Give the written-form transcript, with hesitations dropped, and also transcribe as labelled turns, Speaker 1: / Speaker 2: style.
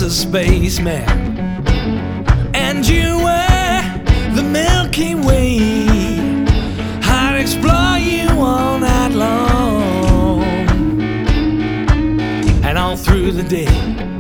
Speaker 1: a spaceman, and you were the Milky Way. I'd explore you all night long and all through the day.